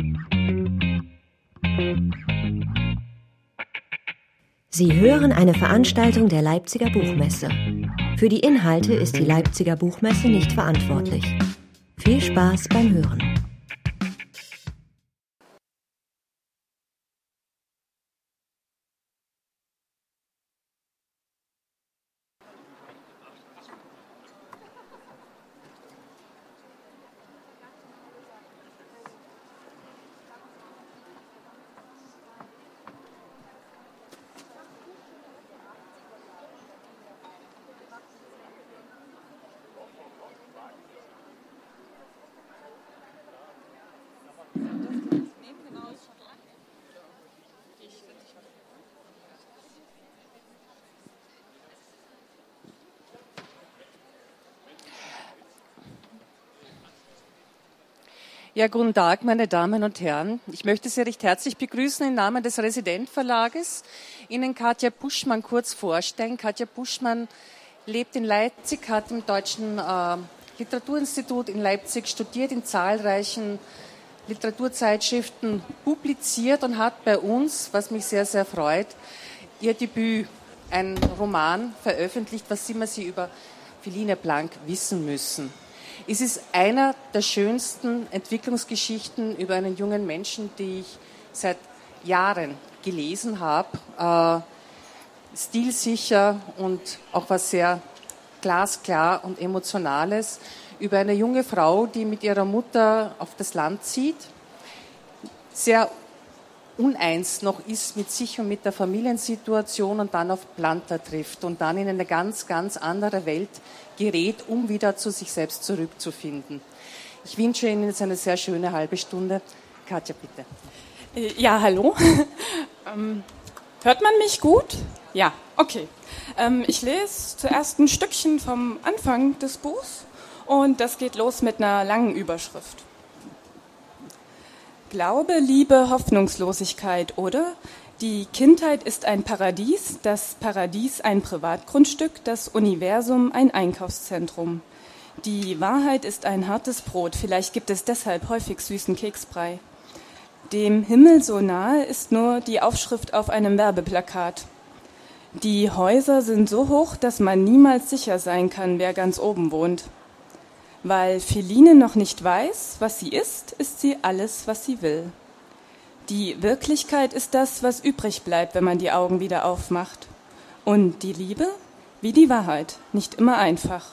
Sie hören eine Veranstaltung der Leipziger Buchmesse. Für die Inhalte ist die Leipziger Buchmesse nicht verantwortlich. Viel Spaß beim Hören. Ja, guten Tag, meine Damen und Herren. Ich möchte Sie recht herzlich begrüßen im Namen des Resident Verlages. Ihnen Katja Buschmann kurz vorstellen. Katja Buschmann lebt in Leipzig, hat im Deutschen Literaturinstitut in Leipzig studiert, in zahlreichen Literaturzeitschriften publiziert und hat bei uns, was mich sehr, sehr freut, ihr Debüt, ein Roman veröffentlicht, was immer Sie über Philine Blank wissen müssen. Es ist einer der schönsten Entwicklungsgeschichten über einen jungen Menschen, die ich seit Jahren gelesen habe. Stilsicher und auch was sehr glasklar und Emotionales über eine junge Frau, die mit ihrer Mutter auf das Land zieht, sehr uneins noch ist mit sich und mit der Familiensituation und dann auf Planta trifft und dann in eine ganz, ganz andere Welt gerät, um wieder zu sich selbst zurückzufinden. Ich wünsche Ihnen jetzt eine sehr schöne halbe Stunde. Katja, bitte. Ja, hallo. Hört man mich gut? Ja, okay. Ich lese zuerst ein Stückchen vom Anfang des Buchs und das geht los mit einer langen Überschrift. Glaube, Liebe, Hoffnungslosigkeit, oder? Die Kindheit ist ein Paradies, das Paradies ein Privatgrundstück, das Universum ein Einkaufszentrum. Die Wahrheit ist ein hartes Brot, vielleicht gibt es deshalb häufig süßen Keksbrei. Dem Himmel so nahe ist nur die Aufschrift auf einem Werbeplakat. Die Häuser sind so hoch, dass man niemals sicher sein kann, wer ganz oben wohnt. Weil Philine noch nicht weiß, was sie ist sie alles, was sie will. Die Wirklichkeit ist das, was übrig bleibt, wenn man die Augen wieder aufmacht. Und die Liebe, wie die Wahrheit, nicht immer einfach.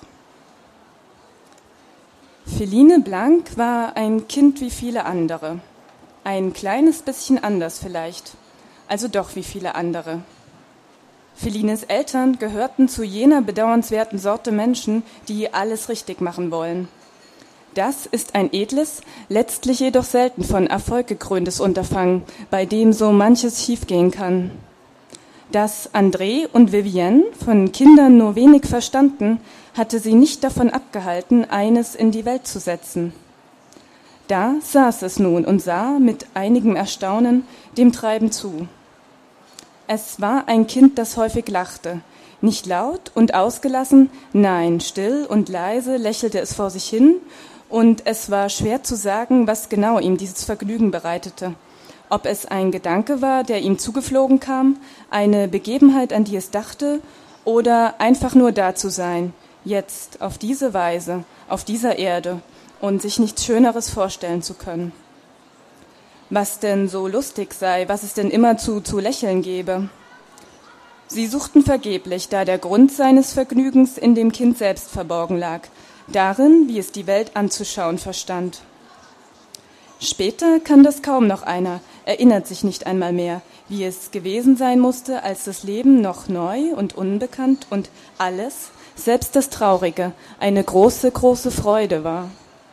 Philine Blank war ein Kind wie viele andere. Ein kleines bisschen anders vielleicht, also doch wie viele andere. Philines Eltern gehörten zu jener bedauernswerten Sorte Menschen, die alles richtig machen wollen. Das ist ein edles, letztlich jedoch selten von Erfolg gekröntes Unterfangen, bei dem so manches schiefgehen kann. Dass André und Vivienne, von Kindern nur wenig verstanden, hatte sie nicht davon abgehalten, eines in die Welt zu setzen. Da saß es nun und sah mit einigem Erstaunen dem Treiben zu. Es war ein Kind, das häufig lachte. Nicht laut und ausgelassen, nein, still und leise lächelte es vor sich hin, und es war schwer zu sagen, was genau ihm dieses Vergnügen bereitete. Ob es ein Gedanke war, der ihm zugeflogen kam, eine Begebenheit, an die es dachte, oder einfach nur da zu sein, jetzt, auf diese Weise, auf dieser Erde, und sich nichts Schöneres vorstellen zu können. Was denn so lustig sei, was es denn immerzu zu lächeln gebe. Sie suchten vergeblich, da der Grund seines Vergnügens in dem Kind selbst verborgen lag, darin, wie es die Welt anzuschauen verstand. Später kann das kaum noch einer, erinnert sich nicht einmal mehr, wie es gewesen sein musste, als das Leben noch neu und unbekannt und alles, selbst das Traurige, eine große, große Freude war.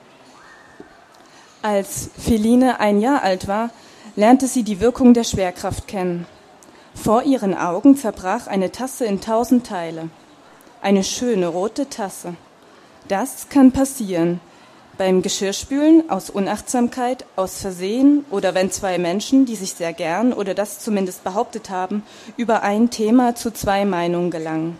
Als Philine 1 Jahr alt war, lernte sie die Wirkung der Schwerkraft kennen. Vor ihren Augen zerbrach eine Tasse in 1000 Teile. Eine schöne rote Tasse. Das kann passieren. Beim Geschirrspülen, aus Unachtsamkeit, aus Versehen oder wenn zwei Menschen, die sich sehr gern oder das zumindest behauptet haben, über ein Thema zu 2 Meinungen gelangen.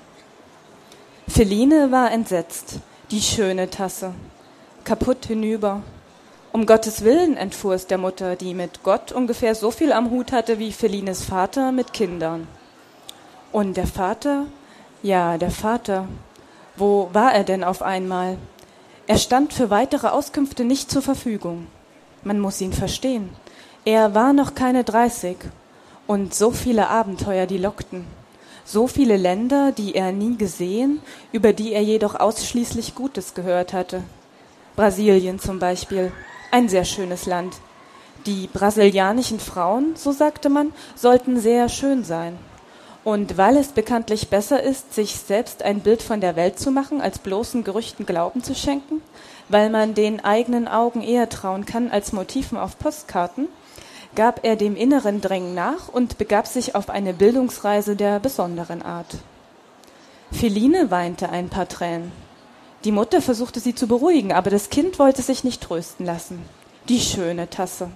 Philine war entsetzt. Die schöne Tasse. Kaputt hinüber. Um Gottes Willen, entfuhr es der Mutter, die mit Gott ungefähr so viel am Hut hatte wie Felines Vater mit Kindern. Und der Vater? Ja, der Vater. Wo war er denn auf einmal? Er stand für weitere Auskünfte nicht zur Verfügung. Man muss ihn verstehen. Er war noch keine 30. Und so viele Abenteuer, die lockten. So viele Länder, die er nie gesehen, über die er jedoch ausschließlich Gutes gehört hatte. Brasilien zum Beispiel, ein sehr schönes Land. Die brasilianischen Frauen, so sagte man, sollten sehr schön sein. Und weil es bekanntlich besser ist, sich selbst ein Bild von der Welt zu machen, als bloßen Gerüchten Glauben zu schenken, weil man den eigenen Augen eher trauen kann als Motiven auf Postkarten, gab er dem inneren Drängen nach und begab sich auf eine Bildungsreise der besonderen Art. Feline weinte ein paar Tränen. Die Mutter versuchte sie zu beruhigen, aber das Kind wollte sich nicht trösten lassen. Die schöne Tasse.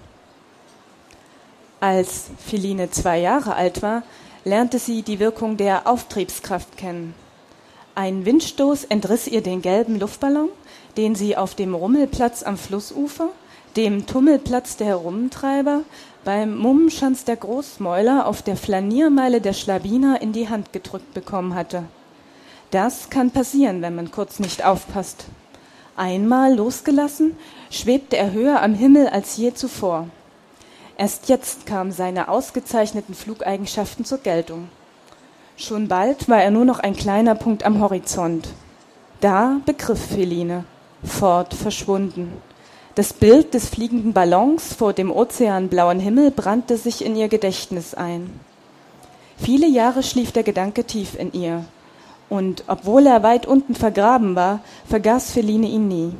Als Feline 2 Jahre alt war, lernte sie die Wirkung der Auftriebskraft kennen. Ein Windstoß entriss ihr den gelben Luftballon, den sie auf dem Rummelplatz am Flussufer, dem Tummelplatz der Herumtreiber, beim Mummenschanz der Großmäuler auf der Flaniermeile der Schlawiner in die Hand gedrückt bekommen hatte. Das kann passieren, wenn man kurz nicht aufpasst. Einmal losgelassen, schwebte er höher am Himmel als je zuvor. Erst jetzt kamen seine ausgezeichneten Flugeigenschaften zur Geltung. Schon bald war er nur noch ein kleiner Punkt am Horizont. Da begriff Feline, fort verschwunden. Das Bild des fliegenden Ballons vor dem ozeanblauen Himmel brannte sich in ihr Gedächtnis ein. Viele Jahre schlief der Gedanke tief in ihr. Und obwohl er weit unten vergraben war, vergaß Feline ihn nie.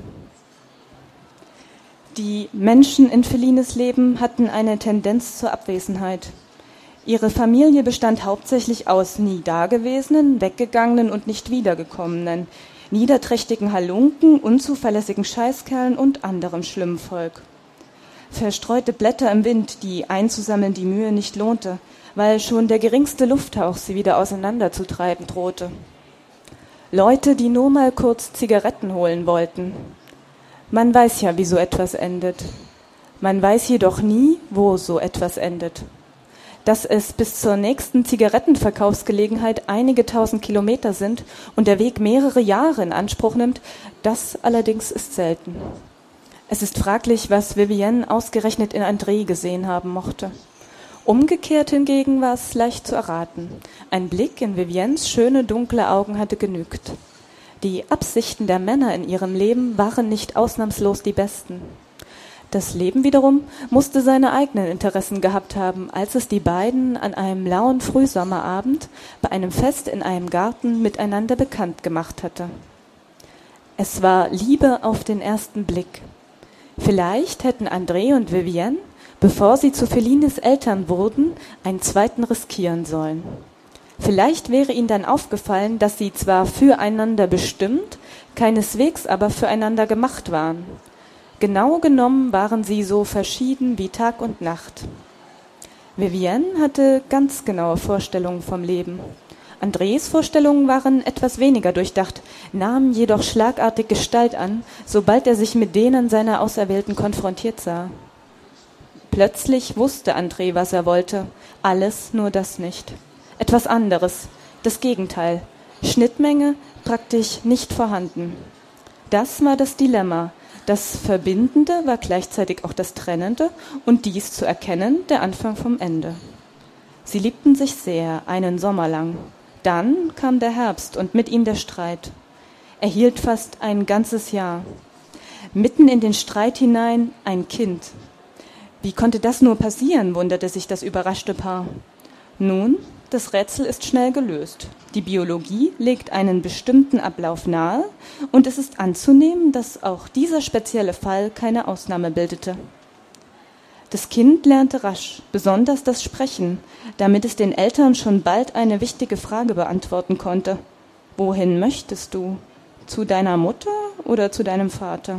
Die Menschen in Felines Leben hatten eine Tendenz zur Abwesenheit. Ihre Familie bestand hauptsächlich aus nie Dagewesenen, Weggegangenen und nicht Wiedergekommenen, niederträchtigen Halunken, unzuverlässigen Scheißkerlen und anderem schlimmen Volk. Verstreute Blätter im Wind, die einzusammeln die Mühe nicht lohnte, weil schon der geringste Lufthauch sie wieder auseinanderzutreiben drohte. Leute, die nur mal kurz Zigaretten holen wollten. Man weiß ja, wie so etwas endet. Man weiß jedoch nie, wo so etwas endet. Dass es bis zur nächsten Zigarettenverkaufsgelegenheit einige 1000 Kilometer sind und der Weg mehrere Jahre in Anspruch nimmt, das allerdings ist selten. Es ist fraglich, was Vivienne ausgerechnet in André gesehen haben mochte. Umgekehrt hingegen war es leicht zu erraten. Ein Blick in Viviennes schöne, dunkle Augen hatte genügt. Die Absichten der Männer in ihrem Leben waren nicht ausnahmslos die besten. Das Leben wiederum musste seine eigenen Interessen gehabt haben, als es die beiden an einem lauen Frühsommerabend bei einem Fest in einem Garten miteinander bekannt gemacht hatte. Es war Liebe auf den ersten Blick. Vielleicht hätten André und Vivienne, bevor sie zu Felines Eltern wurden, einen zweiten riskieren sollen. Vielleicht wäre ihnen dann aufgefallen, dass sie zwar füreinander bestimmt, keineswegs aber füreinander gemacht waren. Genau genommen waren sie so verschieden wie Tag und Nacht. Vivienne hatte ganz genaue Vorstellungen vom Leben. Andres Vorstellungen waren etwas weniger durchdacht, nahmen jedoch schlagartig Gestalt an, sobald er sich mit denen seiner Auserwählten konfrontiert sah. Plötzlich wusste André, was er wollte, alles, nur das nicht. Etwas anderes, das Gegenteil, Schnittmenge praktisch nicht vorhanden. Das war das Dilemma. Das Verbindende war gleichzeitig auch das Trennende und dies zu erkennen der Anfang vom Ende. Sie liebten sich sehr, einen Sommer lang. Dann kam der Herbst und mit ihm der Streit. Er hielt fast ein ganzes Jahr. Mitten in den Streit hinein ein Kind. Wie konnte das nur passieren, wunderte sich das überraschte Paar. Nun, das Rätsel ist schnell gelöst. Die Biologie legt einen bestimmten Ablauf nahe und es ist anzunehmen, dass auch dieser spezielle Fall keine Ausnahme bildete. Das Kind lernte rasch, besonders das Sprechen, damit es den Eltern schon bald eine wichtige Frage beantworten konnte. Wohin möchtest du? Zu deiner Mutter oder zu deinem Vater?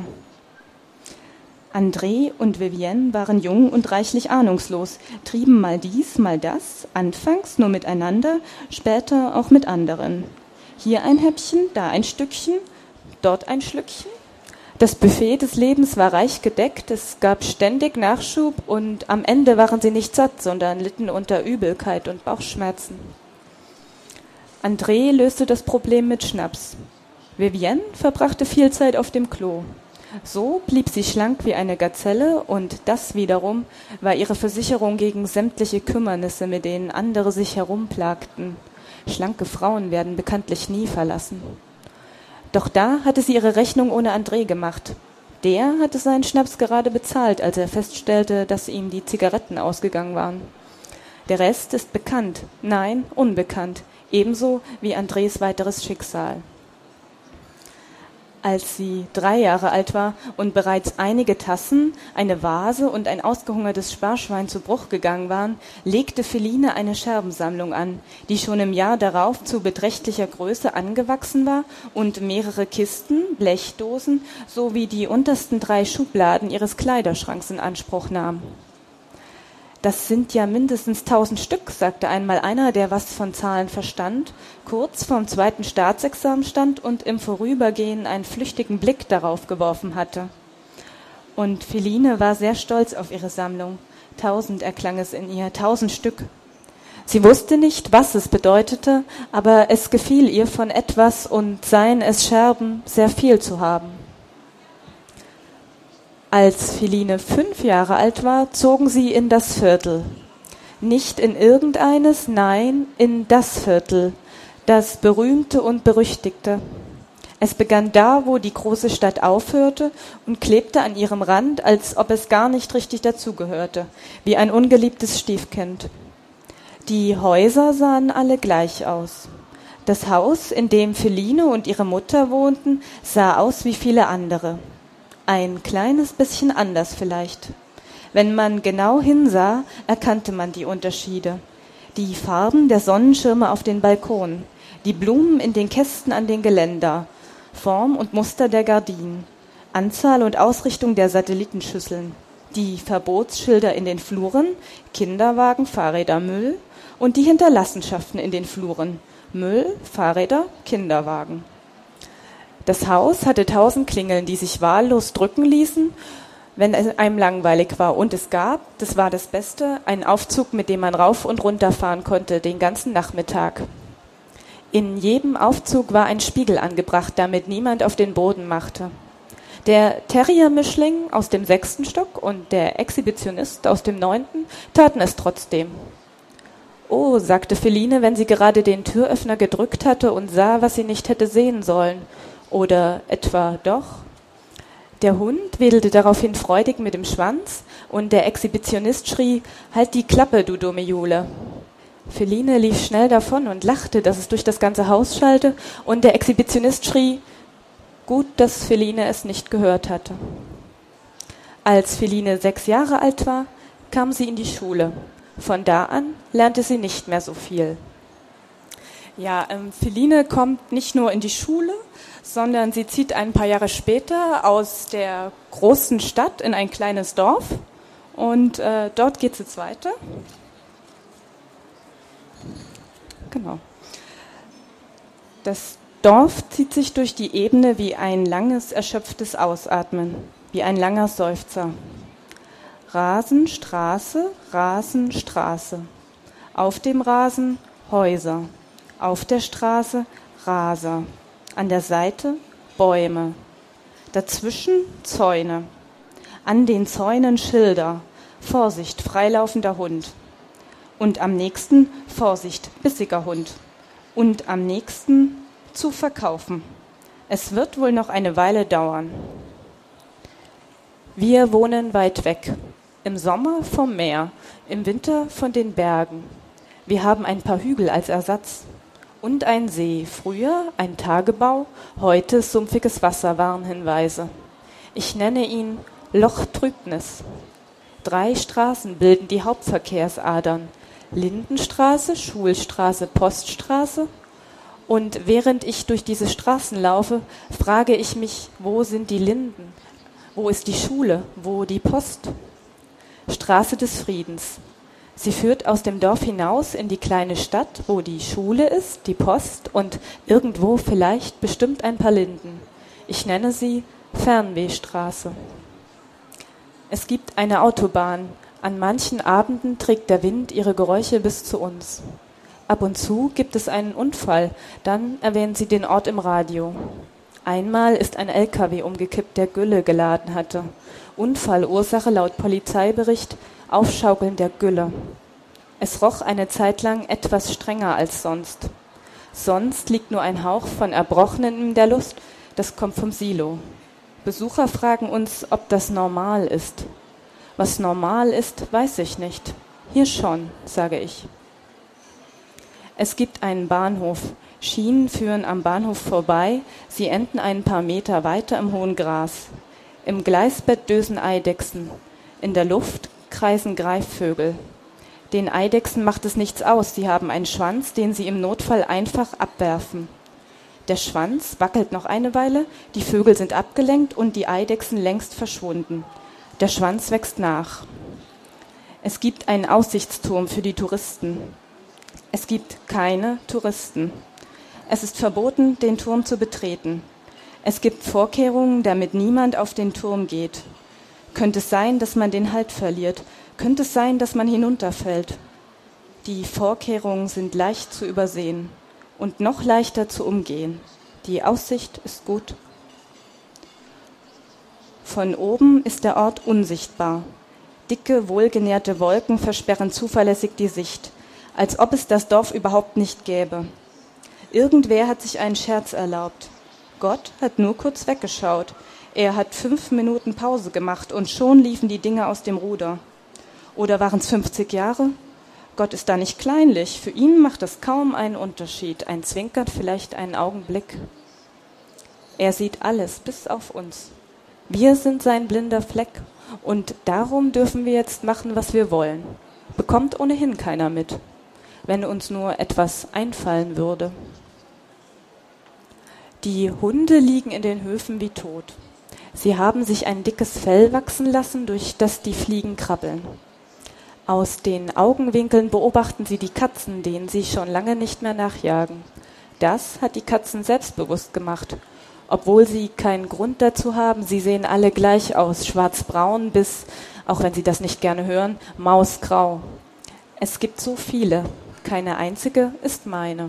André und Vivienne waren jung und reichlich ahnungslos, trieben mal dies, mal das, anfangs nur miteinander, später auch mit anderen. Hier ein Häppchen, da ein Stückchen, dort ein Schlückchen. Das Buffet des Lebens war reich gedeckt, es gab ständig Nachschub und am Ende waren sie nicht satt, sondern litten unter Übelkeit und Bauchschmerzen. André löste das Problem mit Schnaps. Vivienne verbrachte viel Zeit auf dem Klo. So blieb sie schlank wie eine Gazelle und das wiederum war ihre Versicherung gegen sämtliche Kümmernisse, mit denen andere sich herumplagten. Schlanke Frauen werden bekanntlich nie verlassen. Doch da hatte sie ihre Rechnung ohne André gemacht. Der hatte seinen Schnaps gerade bezahlt, als er feststellte, dass ihm die Zigaretten ausgegangen waren. Der Rest ist bekannt, nein, unbekannt, ebenso wie Andrés weiteres Schicksal. Als sie 3 Jahre alt war und bereits einige Tassen, eine Vase und ein ausgehungertes Sparschwein zu Bruch gegangen waren, legte Feline eine Scherbensammlung an, die schon im Jahr darauf zu beträchtlicher Größe angewachsen war und mehrere Kisten, Blechdosen sowie die untersten 3 Schubladen ihres Kleiderschranks in Anspruch nahm. Das sind ja mindestens 1000 Stück, sagte einmal einer, der was von Zahlen verstand, kurz vorm 2. Staatsexamen stand und im Vorübergehen einen flüchtigen Blick darauf geworfen hatte. Und Feline war sehr stolz auf ihre Sammlung. 1000 erklang es in ihr, 1000 Stück. Sie wusste nicht, was es bedeutete, aber es gefiel ihr von etwas und seien es Scherben, sehr viel zu haben. Als Feline 5 Jahre alt war, zogen sie in das Viertel. Nicht in irgendeines, nein, in das Viertel, das berühmte und berüchtigte. Es begann da, wo die große Stadt aufhörte und klebte an ihrem Rand, als ob es gar nicht richtig dazugehörte, wie ein ungeliebtes Stiefkind. Die Häuser sahen alle gleich aus. Das Haus, in dem Feline und ihre Mutter wohnten, sah aus wie viele andere. Ein kleines bisschen anders vielleicht. Wenn man genau hinsah, erkannte man die Unterschiede. Die Farben der Sonnenschirme auf den Balkonen, die Blumen in den Kästen an den Geländer, Form und Muster der Gardinen, Anzahl und Ausrichtung der Satellitenschüsseln, die Verbotsschilder in den Fluren, Kinderwagen, Fahrräder, Müll und die Hinterlassenschaften in den Fluren, Müll, Fahrräder, Kinderwagen. Das Haus hatte 1000 Klingeln, die sich wahllos drücken ließen, wenn es einem langweilig war. Und es gab, das war das Beste, einen Aufzug, mit dem man rauf und runter fahren konnte, den ganzen Nachmittag. In jedem Aufzug war ein Spiegel angebracht, damit niemand auf den Boden machte. Der Terrier-Mischling aus dem 6. Stock und der Exhibitionist aus dem 9. taten es trotzdem. »Oh«, sagte Feline, wenn sie gerade den Türöffner gedrückt hatte und sah, was sie nicht hätte sehen sollen. Oder etwa doch? Der Hund wedelte daraufhin freudig mit dem Schwanz und der Exhibitionist schrie, »Halt die Klappe, du dumme Jule!« Feline lief schnell davon und lachte, dass es durch das ganze Haus schallte, und der Exhibitionist schrie, gut, dass Feline es nicht gehört hatte. Als Feline 6 Jahre alt war, kam sie in die Schule. Von da an lernte sie nicht mehr so viel. Ja, Feline kommt nicht nur in die Schule, sondern sie zieht ein paar Jahre später aus der großen Stadt in ein kleines Dorf und dort geht es jetzt weiter. Genau. Das Dorf zieht sich durch die Ebene wie ein langes, erschöpftes Ausatmen, wie ein langer Seufzer. Rasen, Straße, Rasen, Straße. Auf dem Rasen Häuser. Auf der Straße Raser. An der Seite Bäume. Dazwischen Zäune. An den Zäunen Schilder. Vorsicht, freilaufender Hund. Und am nächsten Vorsicht, bissiger Hund. Und am nächsten zu verkaufen. Es wird wohl noch eine Weile dauern. Wir wohnen weit weg. Im Sommer vom Meer, im Winter von den Bergen. Wir haben ein paar Hügel als Ersatz. Und ein See, früher ein Tagebau, heute sumpfiges Wasser, Warnhinweise. Ich nenne ihn Loch Trübnis. 3 Straßen bilden die Hauptverkehrsadern. Lindenstraße, Schulstraße, Poststraße. Und während ich durch diese Straßen laufe, frage ich mich, wo sind die Linden? Wo ist die Schule? Wo die Post? Straße des Friedens. Sie führt aus dem Dorf hinaus in die kleine Stadt, wo die Schule ist, die Post und irgendwo vielleicht bestimmt ein paar Linden. Ich nenne sie Fernwehstraße. Es gibt eine Autobahn. An manchen Abenden trägt der Wind ihre Geräusche bis zu uns. Ab und zu gibt es einen Unfall, dann erwähnen sie den Ort im Radio. Einmal ist ein LKW umgekippt, der Gülle geladen hatte. Unfallursache laut Polizeibericht Aufschaukeln der Gülle. Es roch eine Zeit lang etwas strenger als sonst. Sonst liegt nur ein Hauch von Erbrochenen in der Luft, das kommt vom Silo. Besucher fragen uns, ob das normal ist. Was normal ist, weiß ich nicht. Hier schon, sage ich. Es gibt einen Bahnhof. Schienen führen am Bahnhof vorbei, sie enden ein paar Meter weiter im hohen Gras. Im Gleisbett dösen Eidechsen. In der Luft kreisen Greifvögel. Den Eidechsen macht es nichts aus, sie haben einen Schwanz, den sie im Notfall einfach abwerfen. Der Schwanz wackelt noch eine Weile, die Vögel sind abgelenkt und die Eidechsen längst verschwunden. Der Schwanz wächst nach. Es gibt einen Aussichtsturm für die Touristen. Es gibt keine Touristen. Es ist verboten, den Turm zu betreten. Es gibt Vorkehrungen, damit niemand auf den Turm geht. Könnte es sein, dass man den Halt verliert? Könnte es sein, dass man hinunterfällt? Die Vorkehrungen sind leicht zu übersehen und noch leichter zu umgehen. Die Aussicht ist gut. Von oben ist der Ort unsichtbar. Dicke, wohlgenährte Wolken versperren zuverlässig die Sicht, als ob es das Dorf überhaupt nicht gäbe. Irgendwer hat sich einen Scherz erlaubt. Gott hat nur kurz weggeschaut. Er hat 5 Minuten Pause gemacht und schon liefen die Dinge aus dem Ruder. Oder waren es 50 Jahre? Gott ist da nicht kleinlich. Für ihn macht es kaum einen Unterschied. Ein Zwinkern, vielleicht einen Augenblick. Er sieht alles, bis auf uns. Wir sind sein blinder Fleck. Und darum dürfen wir jetzt machen, was wir wollen. Bekommt ohnehin keiner mit. Wenn uns nur etwas einfallen würde. Die Hunde liegen in den Höfen wie tot. Sie haben sich ein dickes Fell wachsen lassen, durch das die Fliegen krabbeln. Aus den Augenwinkeln beobachten sie die Katzen, denen sie schon lange nicht mehr nachjagen. Das hat die Katzen selbstbewusst gemacht. Obwohl sie keinen Grund dazu haben, sie sehen alle gleich aus, schwarzbraun bis, auch wenn sie das nicht gerne hören, mausgrau. Es gibt so viele, keine einzige ist meine.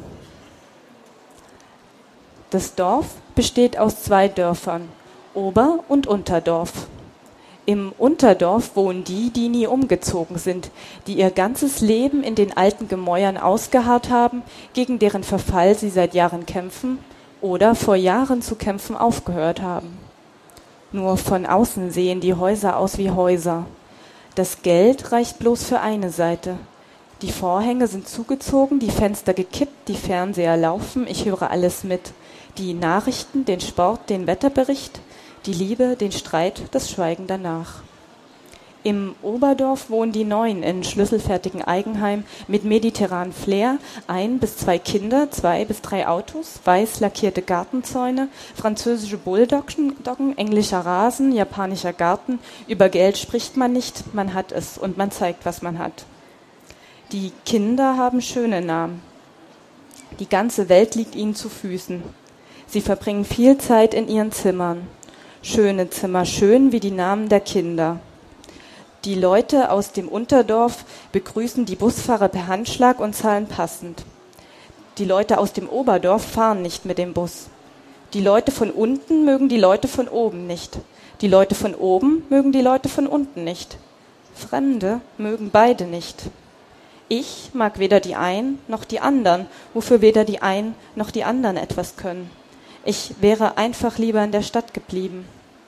Das Dorf besteht aus 2 Dörfern, Ober- und Unterdorf. Im Unterdorf wohnen die, die nie umgezogen sind, die ihr ganzes Leben in den alten Gemäuern ausgeharrt haben, gegen deren Verfall sie seit Jahren kämpfen oder vor Jahren zu kämpfen aufgehört haben. Nur von außen sehen die Häuser aus wie Häuser. Das Geld reicht bloß für eine Seite. Die Vorhänge sind zugezogen, die Fenster gekippt, die Fernseher laufen, ich höre alles mit. Die Nachrichten, den Sport, den Wetterbericht, die Liebe, den Streit, das Schweigen danach. Im Oberdorf wohnen die Neuen in schlüsselfertigen Eigenheim mit mediterranem Flair, 1 bis 2 Kinder, 2 bis 3 Autos, weiß lackierte Gartenzäune, französische Bulldoggen, englischer Rasen, japanischer Garten. Über Geld spricht man nicht, man hat es und man zeigt, was man hat. Die Kinder haben schöne Namen. Die ganze Welt liegt ihnen zu Füßen. Sie verbringen viel Zeit in ihren Zimmern. Schöne Zimmer, schön wie die Namen der Kinder. Die Leute aus dem Unterdorf begrüßen die Busfahrer per Handschlag und zahlen passend. Die Leute aus dem Oberdorf fahren nicht mit dem Bus. Die Leute von unten mögen die Leute von oben nicht. Die Leute von oben mögen die Leute von unten nicht. Fremde mögen beide nicht. Ich mag weder die einen noch die anderen, wofür weder die einen noch die anderen etwas können. Ich wäre einfach lieber in der Stadt geblieben.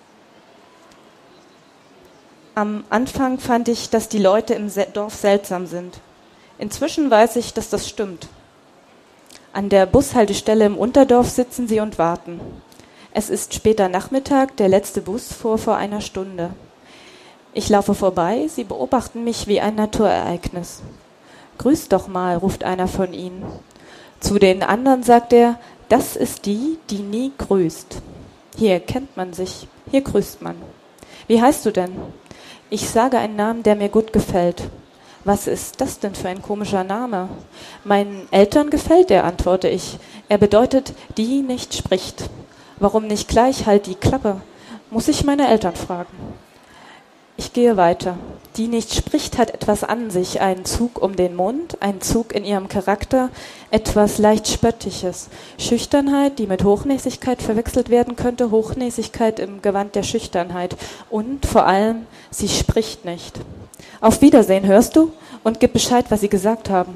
Am Anfang fand ich, dass die Leute im Dorf seltsam sind. Inzwischen weiß ich, dass das stimmt. An der Bushaltestelle im Unterdorf sitzen sie und warten. Es ist später Nachmittag, der letzte Bus fuhr vor einer Stunde. Ich laufe vorbei, sie beobachten mich wie ein Naturereignis. »Grüß doch mal«, ruft einer von ihnen. Zu den anderen sagt er, das ist die, die nie grüßt. Hier kennt man sich, hier grüßt man. Wie heißt du denn? Ich sage einen Namen, der mir gut gefällt. Was ist das denn für ein komischer Name? Meinen Eltern gefällt er, antworte ich. Er bedeutet, die nicht spricht. Warum nicht gleich halt die Klappe? Muss ich meine Eltern fragen. Ich gehe weiter. Die nicht spricht, hat etwas an sich, einen Zug um den Mund, einen Zug in ihrem Charakter, etwas leicht Spöttisches. Schüchternheit, die mit Hochnäsigkeit verwechselt werden könnte, Hochnäsigkeit im Gewand der Schüchternheit. Und vor allem, sie spricht nicht. Auf Wiedersehen, hörst du? Und gib Bescheid, was sie gesagt haben.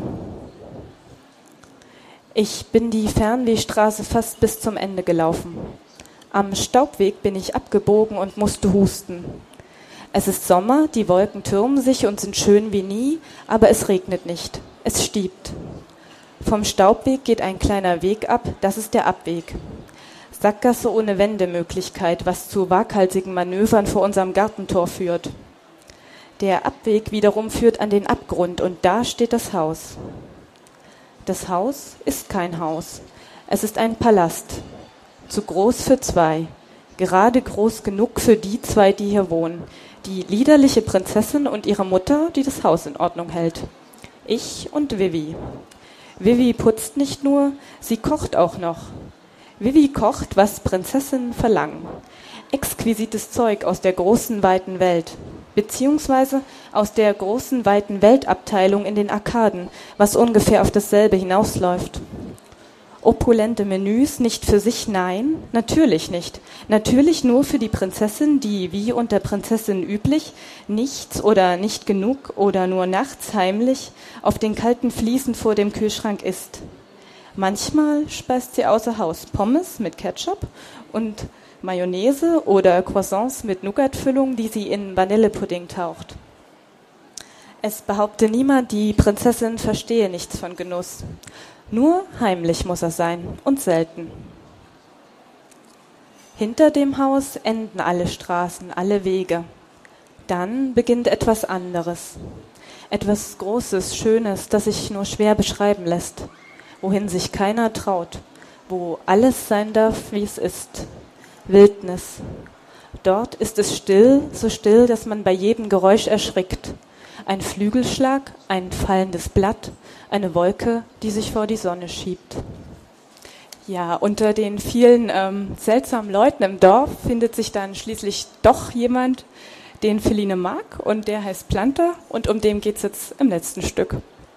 Ich bin die Fernwehstraße fast bis zum Ende gelaufen. Am Staubweg bin ich abgebogen und musste husten. Es ist Sommer, die Wolken türmen sich und sind schön wie nie, aber es regnet nicht. Es stiebt. Vom Staubweg geht ein kleiner Weg ab, das ist der Abweg. Sackgasse ohne Wendemöglichkeit, was zu waghalsigen Manövern vor unserem Gartentor führt. Der Abweg wiederum führt an den Abgrund und da steht das Haus. Das Haus ist kein Haus. Es ist ein Palast. Zu groß für zwei. Gerade groß genug für die zwei, die hier wohnen. Die liederliche Prinzessin und ihre Mutter, die das Haus in Ordnung hält. Ich und Vivi. Vivi putzt nicht nur, sie kocht auch noch. Vivi kocht, was Prinzessinnen verlangen. Exquisites Zeug aus der großen, weiten Welt. Beziehungsweise aus der großen, weiten Weltabteilung in den Arkaden, was ungefähr auf dasselbe hinausläuft. Opulente Menüs nicht für sich, nein, natürlich nicht. Natürlich nur für die Prinzessin, die, wie unter Prinzessinnen üblich, nichts oder nicht genug oder nur nachts heimlich auf den kalten Fliesen vor dem Kühlschrank isst. Manchmal speist sie außer Haus Pommes mit Ketchup und Mayonnaise oder Croissants mit Nougatfüllung, die sie in Vanillepudding taucht. Es behaupte niemand, die Prinzessin verstehe nichts von Genuss. Nur heimlich muss er sein und selten. Hinter dem Haus enden alle Straßen, alle Wege. Dann beginnt etwas anderes. Etwas Großes, Schönes, das sich nur schwer beschreiben lässt. Wohin sich keiner traut. Wo alles sein darf, wie es ist. Wildnis. Dort ist es still, so still, dass man bei jedem Geräusch erschrickt. Ein Flügelschlag, ein fallendes Blatt, eine Wolke, die sich vor die Sonne schiebt. Ja, unter den vielen seltsamen Leuten im Dorf findet sich dann schließlich doch jemand, den Feline mag, und der heißt Planta, und um den geht's jetzt im letzten Stück.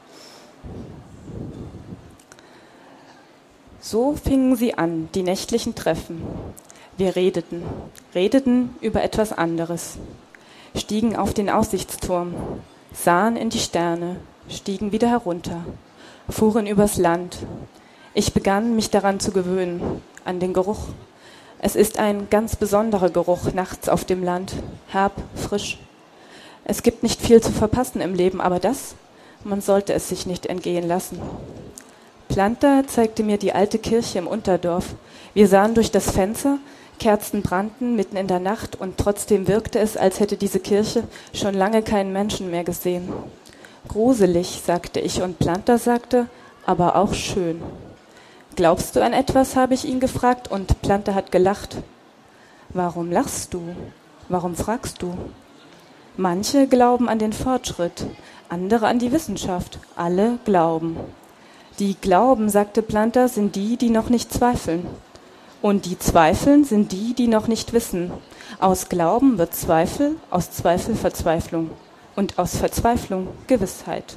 So fingen sie an, die nächtlichen Treffen. Wir redeten über etwas anderes, stiegen auf den Aussichtsturm, sahen in die Sterne, stiegen wieder herunter, fuhren übers Land. Ich begann, mich daran zu gewöhnen, an den Geruch. Es ist ein ganz besonderer Geruch nachts auf dem Land, herb, frisch. Es gibt nicht viel zu verpassen im Leben, aber das, man sollte es sich nicht entgehen lassen. Planta zeigte mir die alte Kirche im Unterdorf. Wir sahen durch das Fenster, Kerzen brannten mitten in der Nacht und trotzdem wirkte es, als hätte diese Kirche schon lange keinen Menschen mehr gesehen. Gruselig, sagte ich, und Planta sagte, aber auch schön. Glaubst du an etwas, habe ich ihn gefragt, und Planta hat gelacht. Warum lachst du? Warum fragst du? Manche glauben an den Fortschritt, andere an die Wissenschaft, alle glauben. Die glauben, sagte Planta, sind die, die noch nicht zweifeln. Und die zweifeln sind die, die noch nicht wissen. Aus Glauben wird Zweifel, aus Zweifel Verzweiflung und aus Verzweiflung Gewissheit.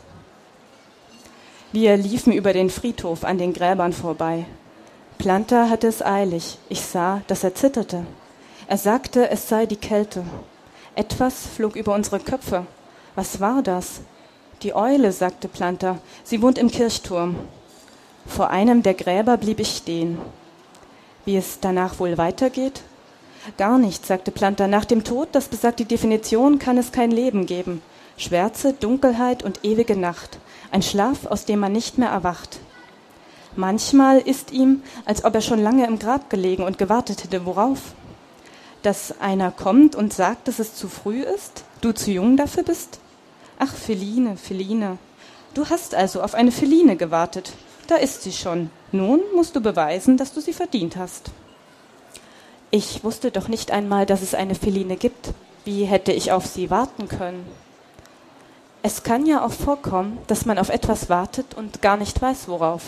Wir liefen über den Friedhof an den Gräbern vorbei. Planta hatte es eilig. Ich sah, dass er zitterte. Er sagte, es sei die Kälte. Etwas flog über unsere Köpfe. Was war das? Die Eule, sagte Planta. Sie wohnt im Kirchturm. Vor einem der Gräber blieb ich stehen. Wie es danach wohl weitergeht? Gar nicht, sagte Planta. Nach dem Tod, das besagt die Definition, kann es kein Leben geben. Schwärze, Dunkelheit und ewige Nacht. Ein Schlaf, aus dem man nicht mehr erwacht. Manchmal ist ihm, als ob er schon lange im Grab gelegen und gewartet hätte. Worauf? Dass einer kommt und sagt, dass es zu früh ist? Du zu jung dafür bist? Ach, Feline, Feline. Du hast also auf eine Feline gewartet. Da ist sie schon. Nun musst du beweisen, dass du sie verdient hast. Ich wusste doch nicht einmal, dass es eine Feline gibt. Wie hätte ich auf sie warten können? Es kann ja auch vorkommen, dass man auf etwas wartet und gar nicht weiß, worauf.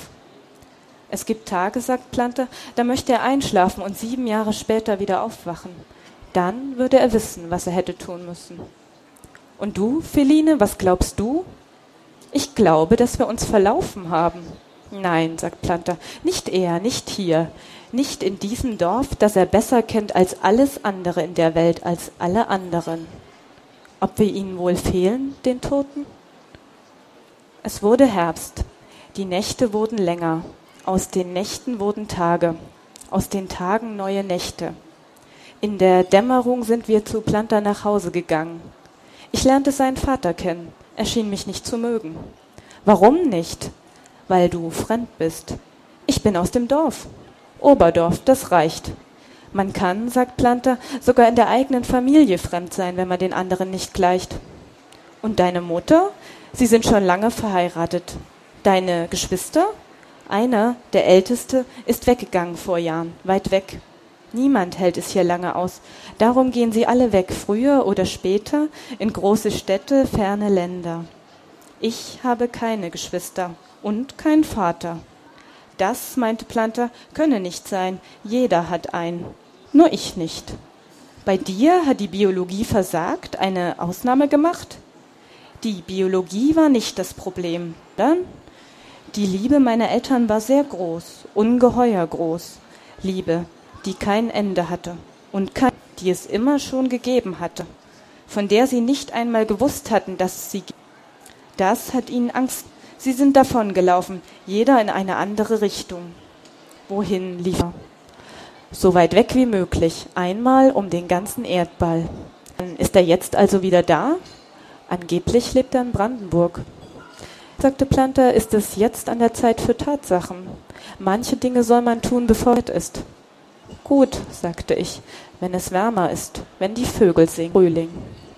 Es gibt Tage, sagt Planta, da möchte er einschlafen und 7 Jahre später wieder aufwachen. Dann würde er wissen, was er hätte tun müssen. Und du, Feline, was glaubst du? Ich glaube, dass wir uns verlaufen haben. Nein, sagt Planta, nicht er, nicht hier, nicht in diesem Dorf, das er besser kennt als alles andere in der Welt, als alle anderen. Ob wir ihnen wohl fehlen, den Toten? Es wurde Herbst. Die Nächte wurden länger. Aus den Nächten wurden Tage. Aus den Tagen neue Nächte. In der Dämmerung sind wir zu Planta nach Hause gegangen. Ich lernte seinen Vater kennen. Er schien mich nicht zu mögen. Warum nicht? Weil du fremd bist. Ich bin aus dem Dorf. Oberdorf, das reicht. Man kann, sagt Planta, sogar in der eigenen Familie fremd sein, wenn man den anderen nicht gleicht. Und deine Mutter? Sie sind schon lange verheiratet. Deine Geschwister? Einer, der Älteste, ist weggegangen vor Jahren, weit weg. Niemand hält es hier lange aus. Darum gehen sie alle weg, früher oder später, in große Städte, ferne Länder. Ich habe keine Geschwister und keinen Vater. Das, meinte Planta, könne nicht sein. Jeder hat einen. Nur ich nicht. Bei dir hat die Biologie versagt, eine Ausnahme gemacht? Die Biologie war nicht das Problem. Dann? Die Liebe meiner Eltern war sehr groß, ungeheuer groß. Liebe, die kein Ende hatte und die es immer schon gegeben hatte, von der sie nicht einmal gewusst hatten, dass es sie gibt. Das hat ihnen Angst. Sie sind davongelaufen, jeder in eine andere Richtung. Wohin lief er? So weit weg wie möglich, einmal um den ganzen Erdball. Ist er jetzt also wieder da? Angeblich lebt er in Brandenburg. Sagte Planta, ist es jetzt an der Zeit für Tatsachen. Manche Dinge soll man tun, bevor es ist. Gut, sagte ich, wenn es wärmer ist, wenn die Vögel singen. Frühling.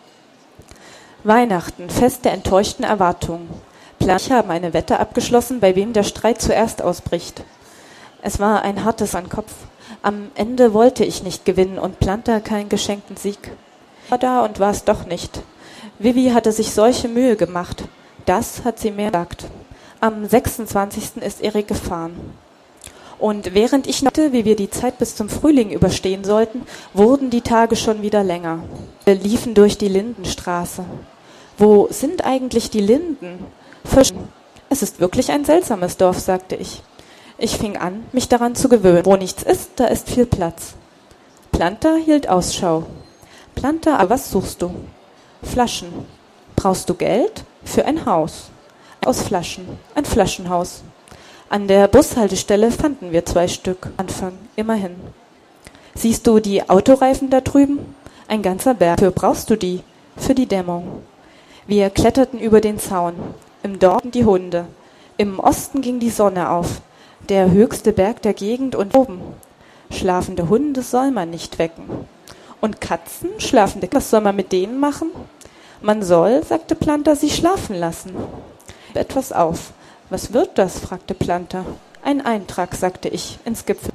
Weihnachten, Fest der enttäuschten Erwartungen. Planta haben eine Wette abgeschlossen, bei wem der Streit zuerst ausbricht. Es war ein hartes an Kopf. Am Ende wollte ich nicht gewinnen und Planta keinen geschenkten Sieg. War da und war es doch nicht. Vivi hatte sich solche Mühe gemacht. Das hat sie mir gesagt. Am 26. ist Erik gefahren. Und während ich dachte, wie wir die Zeit bis zum Frühling überstehen sollten, wurden die Tage schon wieder länger. Wir liefen durch die Lindenstraße. Wo sind eigentlich die Linden? Es ist wirklich ein seltsames Dorf, sagte ich. Ich fing an, mich daran zu gewöhnen. Wo nichts ist, da ist viel Platz. Planta hielt Ausschau. Planta, aber was suchst du? Flaschen. Brauchst du Geld? Für ein Haus. Aus Flaschen. Ein Flaschenhaus. An der Bushaltestelle fanden wir 2 Stück. Anfang, immerhin. Siehst du die Autoreifen da drüben? Ein ganzer Berg. Wofür brauchst du die? Für die Dämmung. Wir kletterten über den Zaun. Im Dorf die Hunde. Im Osten ging die Sonne auf. Der höchste Berg der Gegend und oben. Schlafende Hunde soll man nicht wecken. Und Katzen, schlafende, was soll man mit denen machen? Man soll, sagte Planta, sie schlafen lassen. Etwas auf. Was wird das? Fragte Planta. Ein Eintrag, sagte ich, ins Gipfel.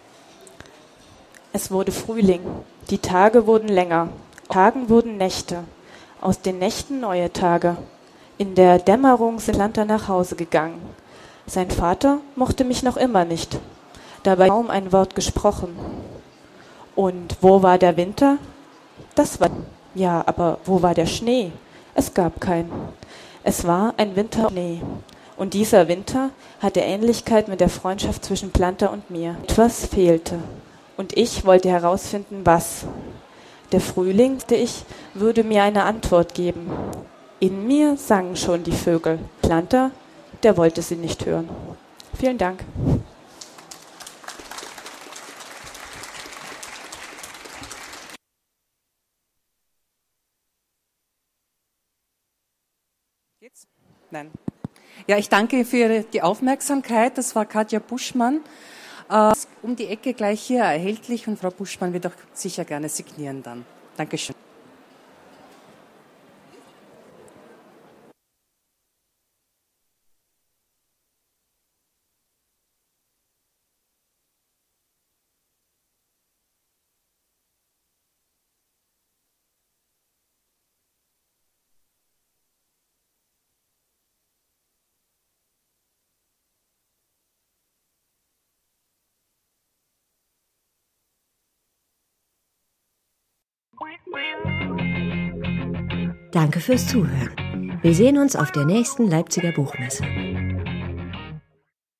Es wurde Frühling. Die Tage wurden länger. Aus Tagen wurden Nächte. Aus den Nächten neue Tage. In der Dämmerung sind Planta nach Hause gegangen. Sein Vater mochte mich noch immer nicht. Dabei kaum ein Wort gesprochen. Und wo war der Winter? Das war... Ja, aber wo war der Schnee? Es gab keinen. Es war ein Winter Schnee. Und dieser Winter hatte Ähnlichkeit mit der Freundschaft zwischen Planta und mir. Etwas fehlte. Und ich wollte herausfinden, was. Der Frühling, dachte ich, würde mir eine Antwort geben. In mir sangen schon die Vögel. Planta, der wollte sie nicht hören. Vielen Dank. Nein. Ja, ich danke für die Aufmerksamkeit. Das war Katja Buschmann. Um die Ecke gleich hier erhältlich und Frau Buschmann wird auch sicher gerne signieren dann. Dankeschön. Danke fürs Zuhören. Wir sehen uns auf der nächsten Leipziger Buchmesse.